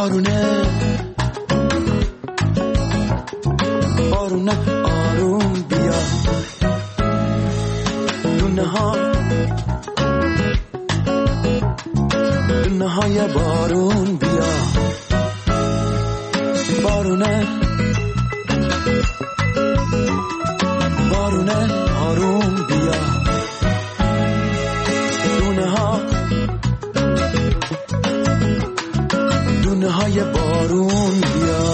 بارونه آروم بیا، دونه های بارون بیا، بارونه آروم بیا، دونه های بارون بیا.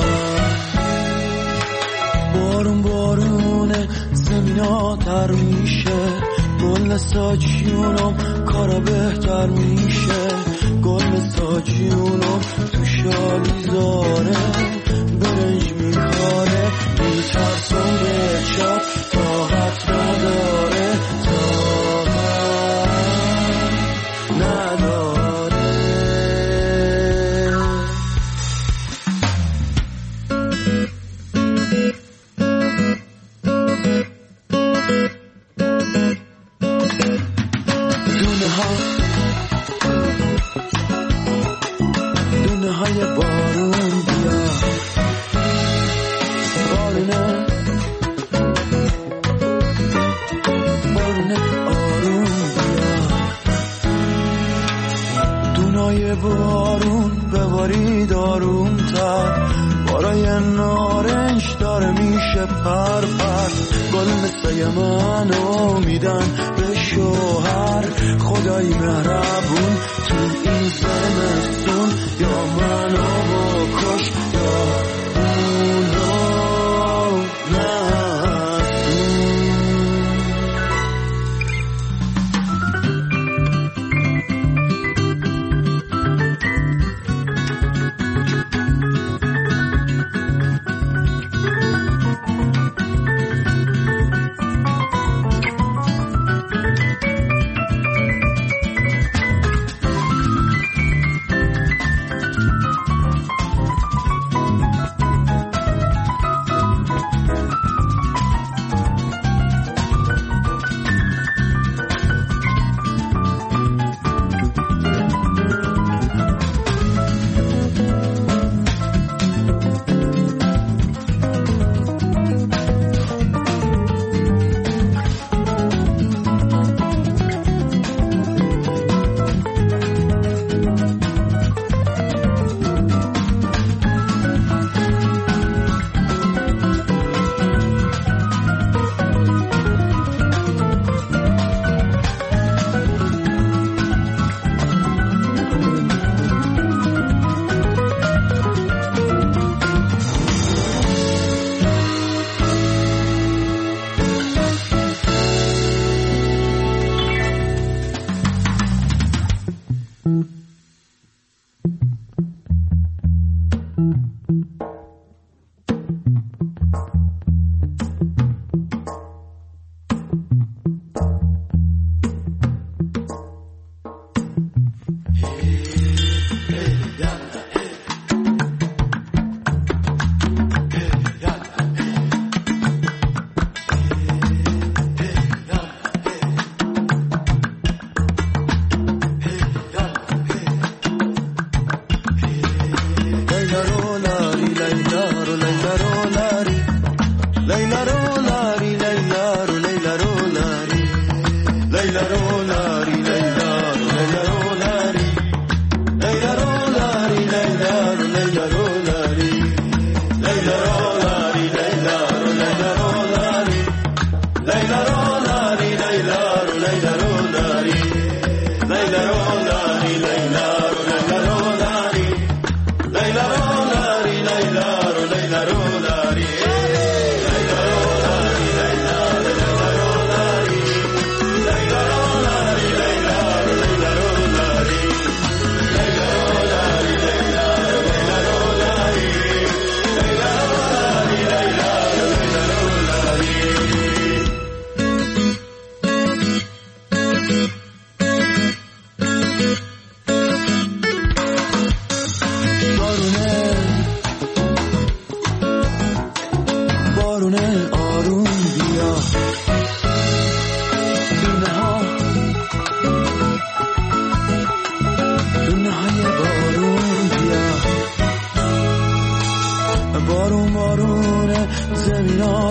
بارونه زمیناتر میشه، گل ساجیونم کارا بهتر میشه، گل ساجیونم تو شالیزاره برنج میخواره، میترسم به چپ طاقت نداره، دونه های بارون بیا، بارونه آروم بیا، دونای بارون ببارید آروم تر، بارای نارنج داره میشه پر گل مثل منو میدن به شوهر، خدای مهربون تو این زمستون، یا منو بکش یا اونو Layla,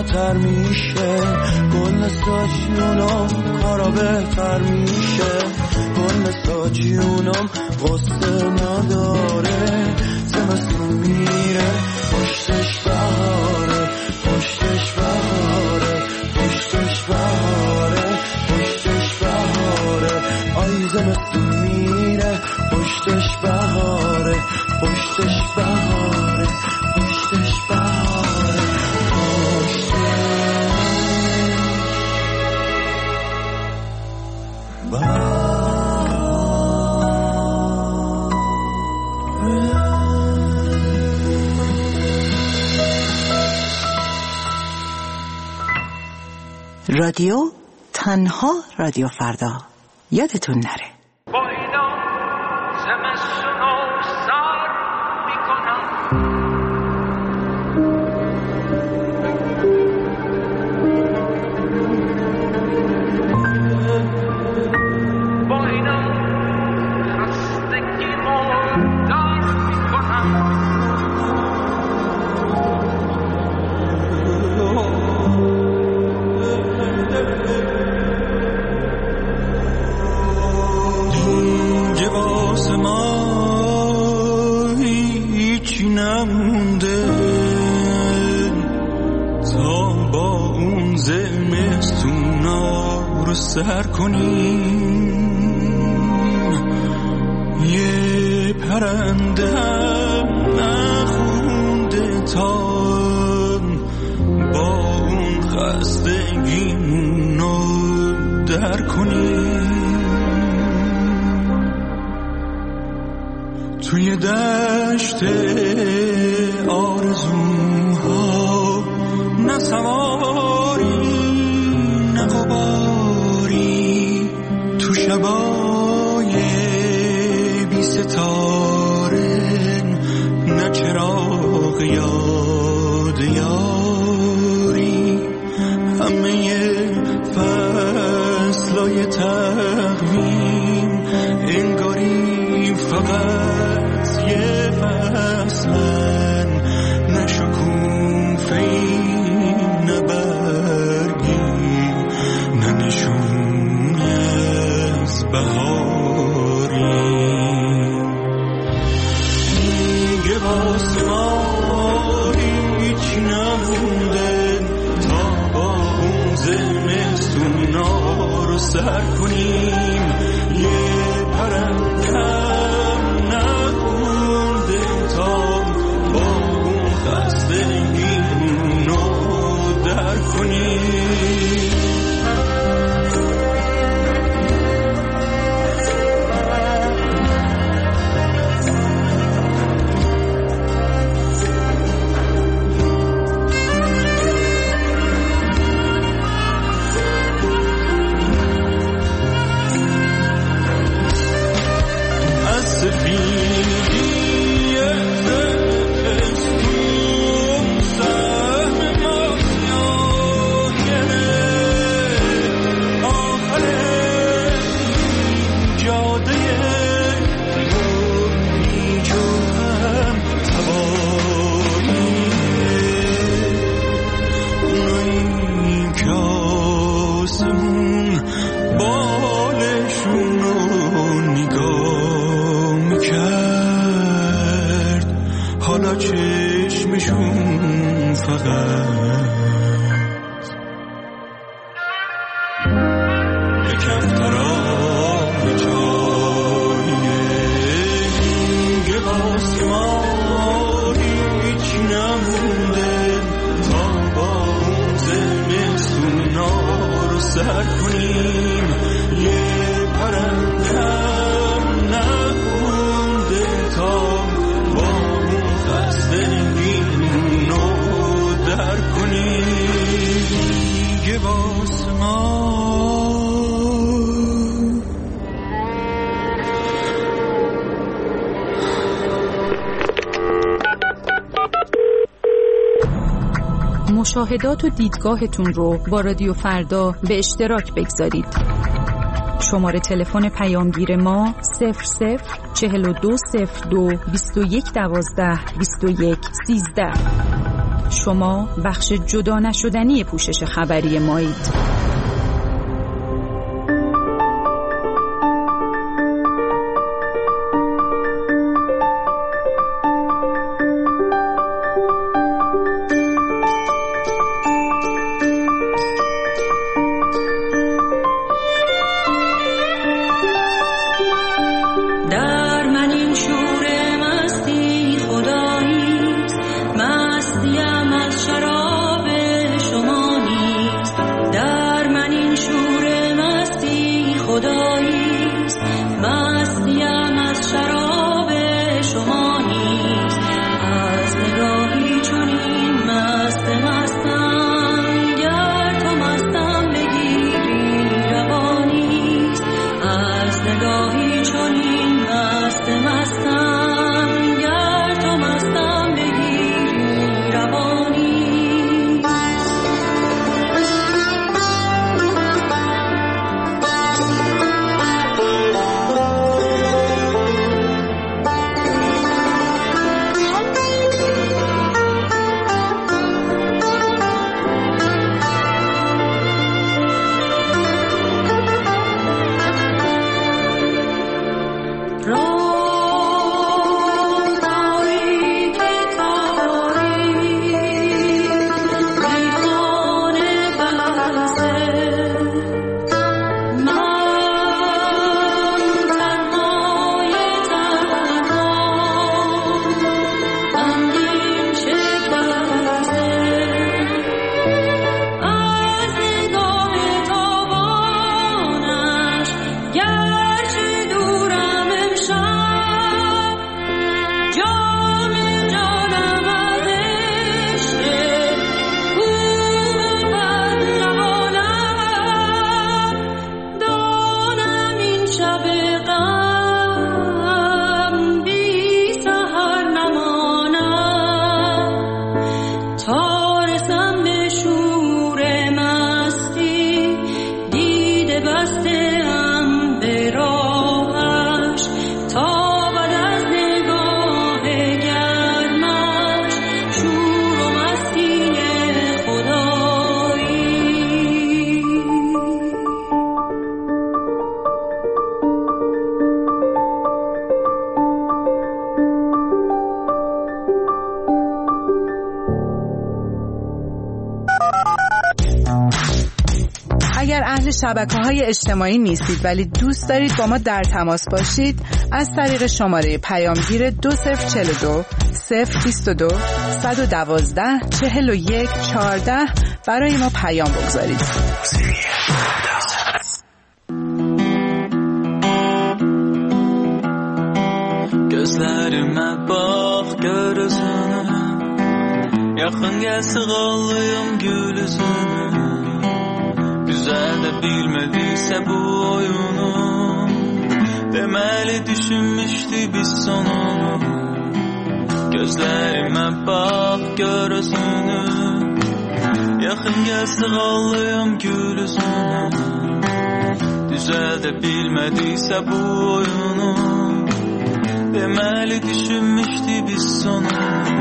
زیباتر میشه، گل ساجیونم کارا بهتر میشه، گل ساجیونم قصه نداره، زمستون میره پشتش بهاره، پشتش بهاره، پشتش بهاره، پشتش بهاره، آی زمستون میره پشتش بهاره، پشتش بهاره، پشتش بهاره، پشتش بهاره. رادیو تنها رادیو فردا، یادتون نره. با اینا زمستونو سر میکنم، با اینا خستگیمو در میکنم، دیگه واسه ما هیچی نمونده تا با اون زمستونا رو سر کنیم، یه پرنده هم نخونده تا با اون خستگیمون رو در کنیم. توی دشت آرزوها نه سواری نه غباری، تو شبای بی ستاره نه چراغ یاد یاری، همه فصلای تقویم انگاری فقط یه فصلن، نه شکوفه‌ای نه برگی نه نشونی از بهاری. دیگه واسه ما هیچ نمونده تا با اون زمستونا رو سر کنیم، یه پرنده چشمشون فقط یکم ترام چاییه، دیگه واسه ما هیچ نمونده تا با اون زمستونا رو سر کنیم، یه پرنده نمونده تا با اون خستگیمونو در کنیم، دیگه واسه ما. مشاهدات و دیدگاهتون رو با رادیو فردا به اشتراک بگذارید. شماره تلفن پیامگیر ما 00420221122113. شما بخش جدا نشدنی پوشش خبری مایید. اگر اهل شبکه‌های اجتماعی نیستید ولی دوست دارید با ما در تماس باشید، از طریق شماره پیامگیر 2042 022 112 41 14 برای ما پیام بگذارید. Gözlərimə bax gör özünü, yaxın gəlsə qallıyım gül üzünü. Güzel də bilmədiysə bu oyunu, deməli düşünmüşdü biz sonunu. Gözlərimə bax gör özünü, yaxın gəlsə qallıyım gül üzünü. Güzel də bilmədiysə bu oyunu, deməli düşünmüşdü biz sonu.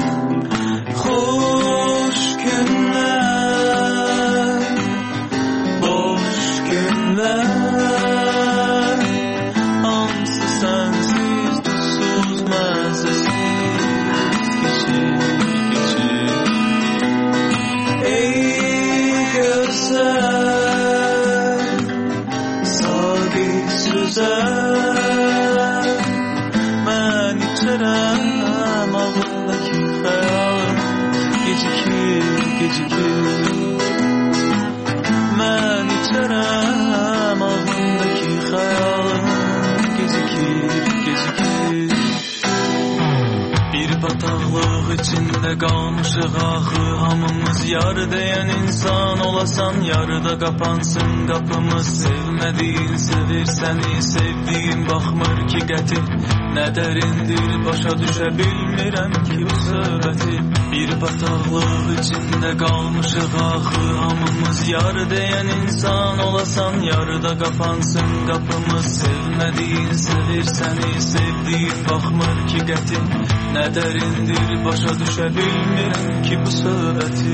Xoş günlər, boş günlər, hamısı sənsiz, duzsuz, məzəsiz keçir. Ey gözəl, sadi süzər, içərəm ağındakı xəyalım, gecikir. Mən içərəm ağındakı xəyalım, gecikir. Bir bataqlıq içində qalmışıq axı, hamımız yarı deyən insan olasan, yarıda qapansın qapımız. Sevmədiyin sevir səni, sevdiyin baxmır ki qəti. Nə dərindir başa düşə bilmirəm ki bu söhbəti. Bir bataqlıq içində qalmışıq axı hamımız. Yar deyən insan olasan yarıda qapansın qapımız. Sevmədiyin sevir səni, sevdiyin baxmır ki qəti. Nə dərindir başa düşə bilmirəm ki bu söhbəti.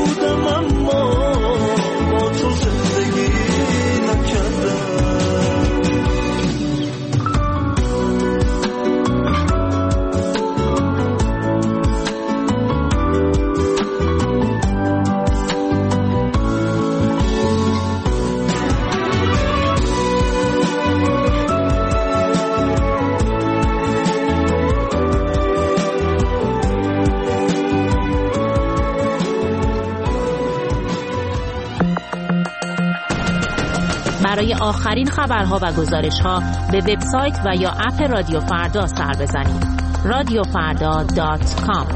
اما با تو زندگی نکردم. برای آخرین خبرها و گزارش‌ها به وبسایت و یا اپ رادیو فردا سر بزنید. radiofarda.com.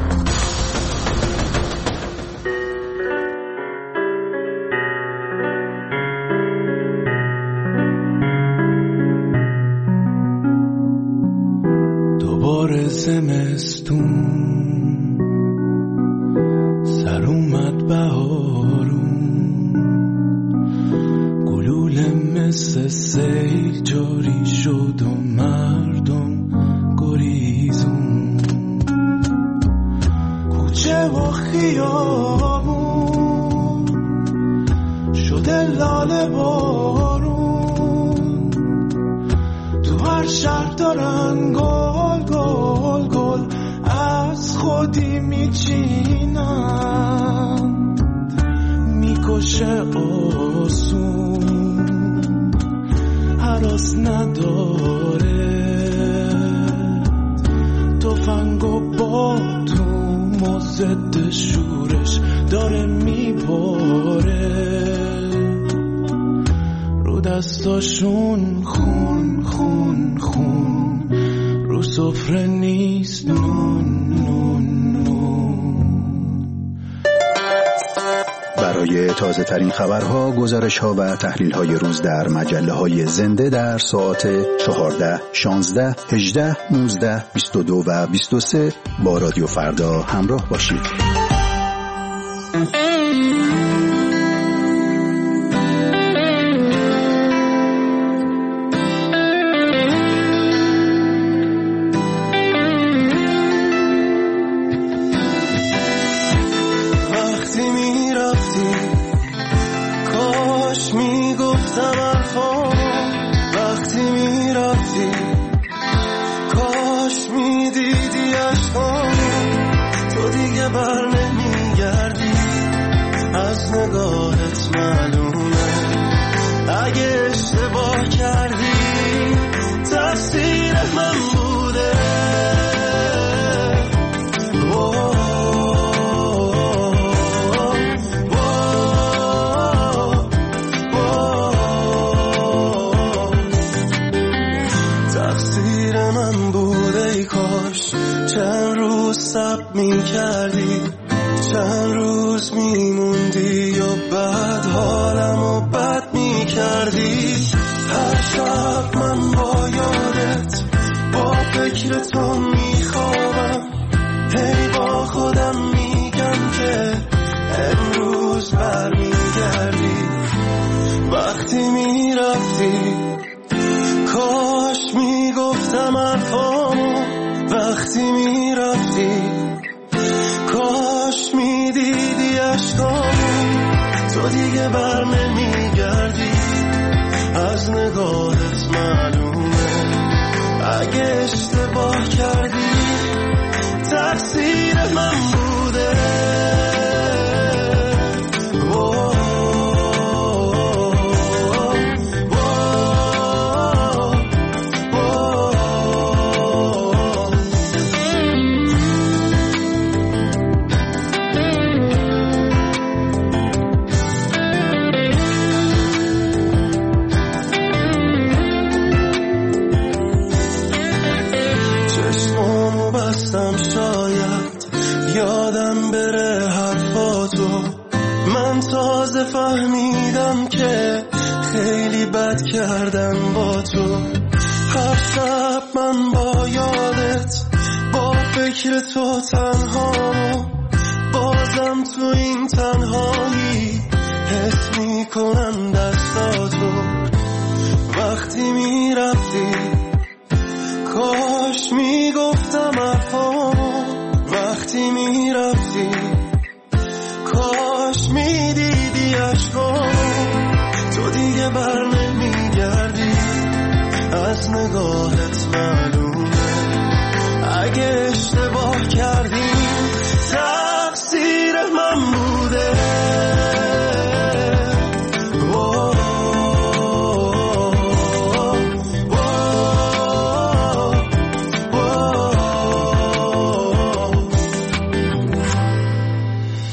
دوباره زمستون سر اومد بهارون، گلوله مثل سیل جاری شد و مردم گریزون، کوچه و خیابون شده لاله بارون، تو هر شهر دارن گل گل گل از خودی میچینن، میکشه آسون هراس نداره، تفنگ و باتون و ضد شورش داره میباره، رو دستاشون خون خون خون، رو سفره نیست نون نون نون. برای تازه ترین خبرها، گزارش ها و تحلیل های روز در مجله های زنده در ساعت 14, 16, 18, 19, 22 و 23 با رادیو فردا همراه باشید. چند روز میموندی و بعد حالم و بد میکردی، هر شب من با یادت با فکر تو میخوابم، هی با خودم میگم که امروز برمیگردی، وقتی میرفتی کاش میگفتم حرفامو، وقتی میرفتی کاش میدیدی عشقامو، تو دیگه بر نمیگردی، از نگاهت معلومه اگه اشتباه کردی تقصیر من بوده. فهمیدم که خیلی بد کردم با تو، هر شب من با یادت با فکر تو تنها، بازم تو این تنهایی حس میکنم دستاتو، وقتی میرفتی کاش میگفتم حرفامو، وقتی میرفتی کاش میدیدی عشقامو، تو دیگه بر نمیگردی، از نگاهت معلومه اگه اشتباه کردی تقصیر من بوده.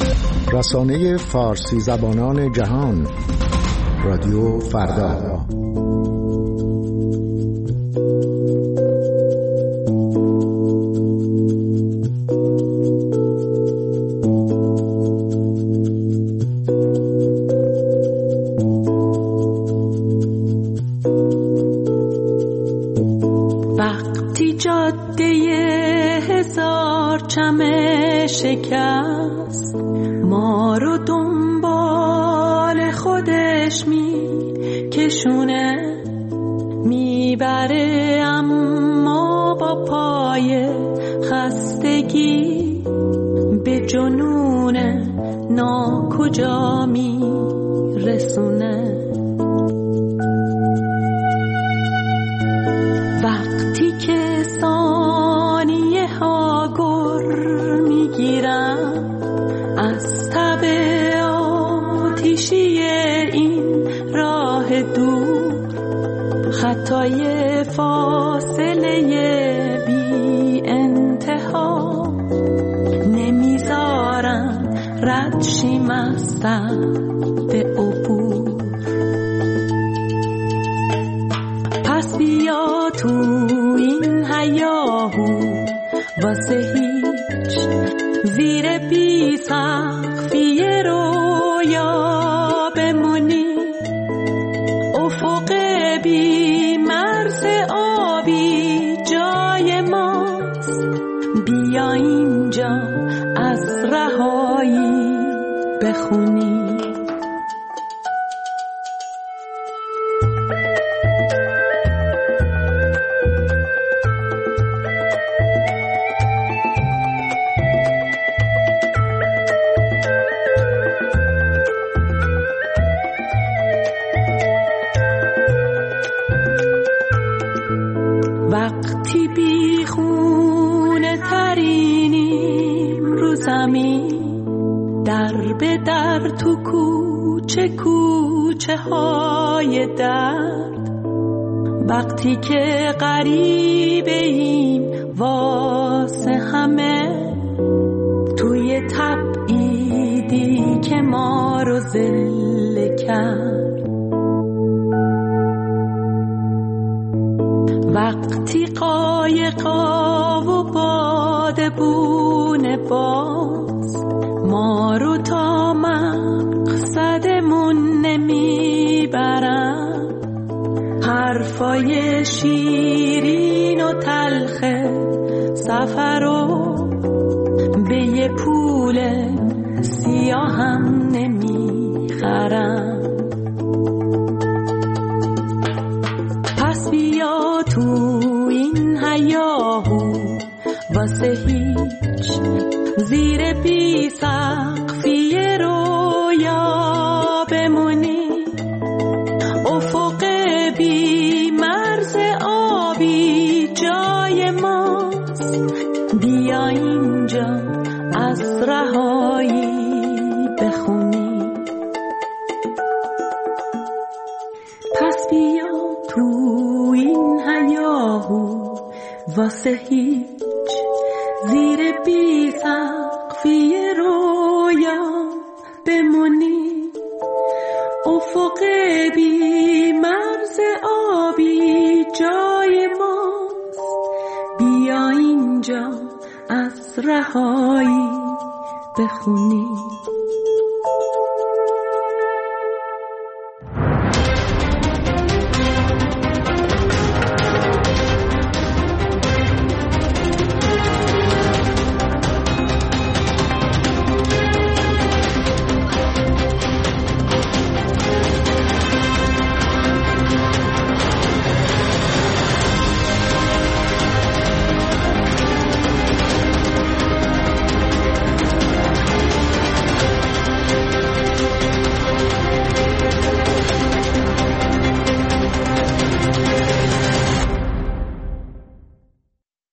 رسانه فارسی زبانان جهان، رادیو فردا. جاده هزار چم شکست ما رو دنبال خودش میکشونه، میبره اما با پای خستگی به جنون ناکجا میرسونه. وقتی که ثانیه ها گر میگیرم از تب آتیشی این راه دور، خطای فاصله بی انتها نمیذارن رد شیم از به عبور. پس بیا تو این هیاهو واسه هیچ زیر بی سقفی رویا بمونی، افق بی مرز آبی جای ماست، بیا اینجا از رهایی بخونی. وقتی بی خونه ترینیم رو زمین، در به در تو کوچه کوچه های درد، وقتی که غریبه ایم واسه همه توی تبعیدی که ما رو ذل کرد، وقتی قایقا و بادبون باز ما رو تا مقصدمون نمیبرن، حرفای شیرین و تلخ سفر رو به یه پول سیاهم نمیخرن. پس بیا تو این هیاهو واسه هیچ زیر بی سقفی رویا بمونی، افق بی مرز آبی جای ماست، بیا اینجا از رهایی بخونی. پس بیا تو این هیاهو واسه هیچ زیر بی سقفی رویا بمونی، افق بی مرز آبی جای ماست، بیا اینجا از رهایی بخونی.